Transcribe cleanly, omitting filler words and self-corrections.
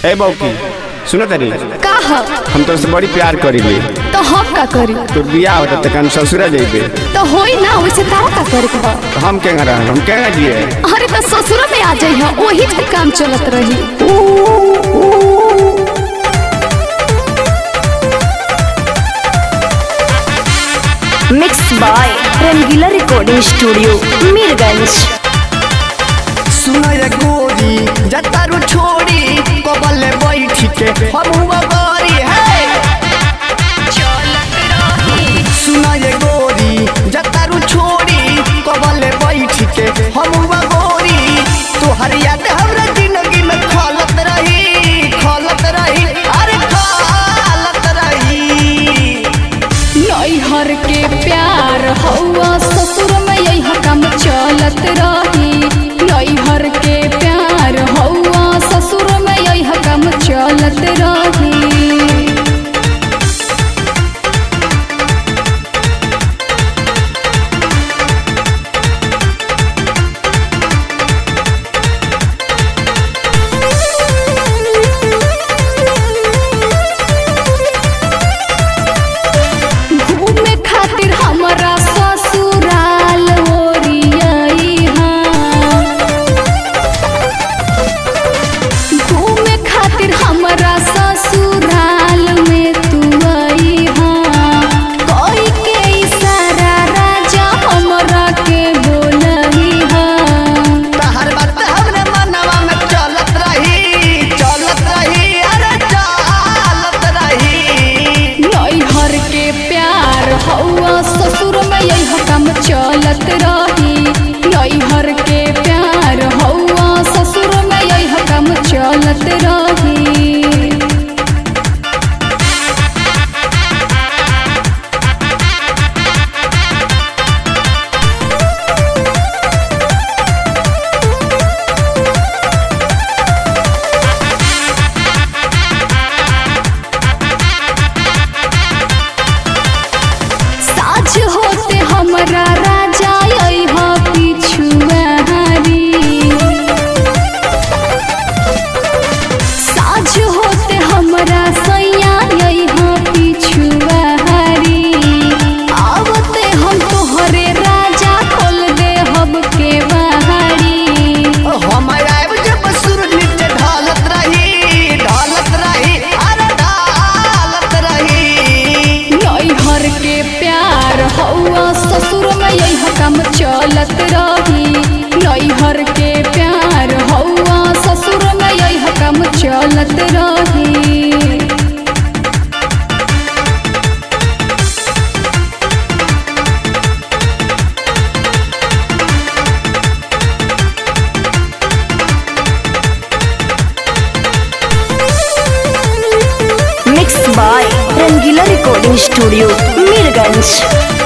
ए बौकी सुनो तरी का हम तो बड़ी प्यार करीले तो हम का करी तो बियाह होता त कन ससुरा जइबे तो होई ना वैसे तारा का करे के तो हम केंगा रह हम केंगा जिए। अरे तो ससुर में आ जाई हो वही से काम चलत रही। Mix by Rangila recording studio Mirganj. सुनो ये गोरी जतारू छोड़ी कबले बैठी के हम हुआ गोरी है सुनो ये गोरी जतारू छोड़ी कबले बैठी के हम हुआ गोरी तोहर याद हमरा जिंदगी में खलत रही अरे खलत रही। नैहर के प्यार हवा ससुर में यही काम चलत रही। नैहर के प्यार हवा ससुर में यही काम चलत रही। घूमे खातिर हमरा ससुराल ओरियाई हाँ। घूमे खातिर हमरा ससुराल में तू आई हाँ। कोई के इशारा राजा हमरा के बोलही हाँ। तहर बात हमरे मनवा में चलत रही अरे चलत रही। नैहर के प्यार हवा ससुर में यही काम चलत रही। नैहर के प्यार हवा ससुर में यही काम चलत रही। साझ होते हमरा राजा यही पिछुआरी। साझ होते हमरा सैया यही पिछुआरी। आवते हम तोहरे राजा खोल दे हम के बहारी। हम आएब जब सुर नीचे ढालत रही अरे ढालत रही। नैहर के प्यार हवा ससुर में यही काम चलत रही। नैहर के प्यार हवा ससुर में यही काम चलत रही। Mix by Rangila recording studio Mirganj.